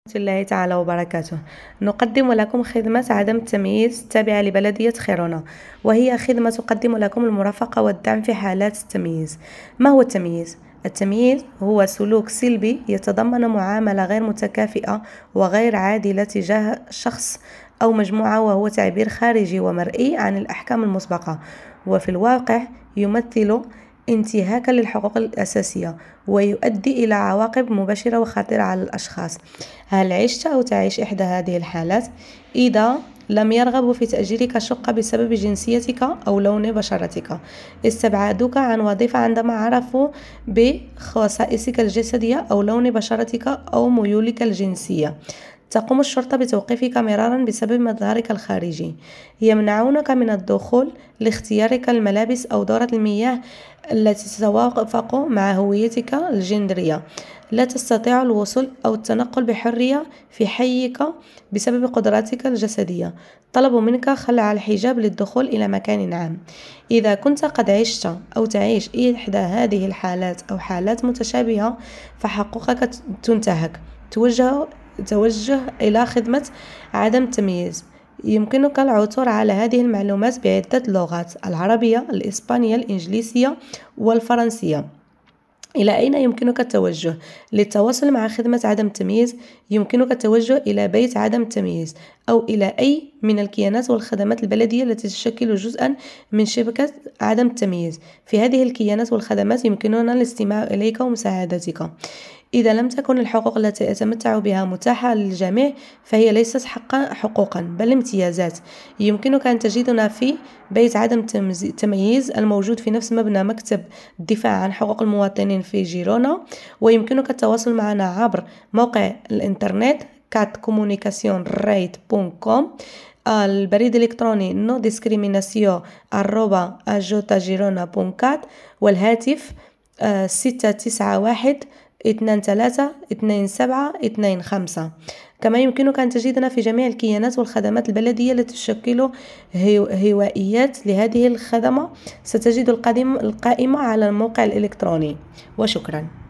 ورحمة الله تعالى وبركاته. نقدم لكم خدمة عدم التمييز التابعة لبلدية خيرونا، وهي خدمة تقدم لكم المرافقة والدعم في حالات التمييز. ما هو التمييز؟ التمييز هو سلوك سلبي يتضمن معاملة غير متكافئة وغير عادلة تجاه شخص أو مجموعة، وهو تعبير خارجي ومرئي عن الأحكام المسبقة، وفي الواقع يمثل انتهاكا للحقوق الأساسية ويؤدي إلى عواقب مباشرة وخطيرة على الأشخاص. هل عشت أو تعيش إحدى هذه الحالات؟ إذا لم يرغبوا في تأجيرك شقة بسبب جنسيتك أو لون بشرتك، استبعدوك عن وظيفة عندما عرفوا بخصائصك الجسدية أو لون بشرتك أو ميولك الجنسية، تقوم الشرطة بتوقيفك مرارا بسبب مظهرك الخارجي، يمنعونك من الدخول لاختيارك الملابس أو دورة المياه التي تتوافق مع هويتك الجندرية، لا تستطيع الوصول أو التنقل بحرية في حيك بسبب قدراتك الجسدية، طلبوا منك خلع الحجاب للدخول إلى مكان عام. إذا كنت قد عشت أو تعيش إحدى هذه الحالات أو حالات متشابهة، فحقوقك تنتهك. توجه إلى خدمة عدم التمييز. يمكنك العثور على هذه المعلومات بعدة لغات: العربية، الإسبانية، الإنجليزية والفرنسية. إلى أين يمكنك التوجه؟ للتواصل مع خدمة عدم التمييز يمكنك التوجه إلى بيت عدم التمييز أو إلى أي من الكيانات والخدمات البلدية التي تشكل جزءا من شبكة عدم التمييز. في هذه الكيانات والخدمات يمكننا الاستماع إليك ومساعدتك. إذا لم تكن الحقوق التي أتمتع بها متاحة للجميع، فهي ليست حقوقا بل امتيازات. يمكنك أن تجدنا في بيت عدم التمييز الموجود في نفس مبنى مكتب الدفاع عن حقوق المواطنين في جيرونا، ويمكنك التواصل معنا عبر موقع الإنترنت catcomunicacionrate.com، البريد الإلكتروني nodiscriminacion@ajotagirona.cat، والهاتف 691 23 27 25. كما يمكنك أن تجدنا في جميع الكيانات والخدمات البلدية التي تشكل هوائيات لهذه الخدمة. ستجد القائمة على الموقع الإلكتروني. وشكرا.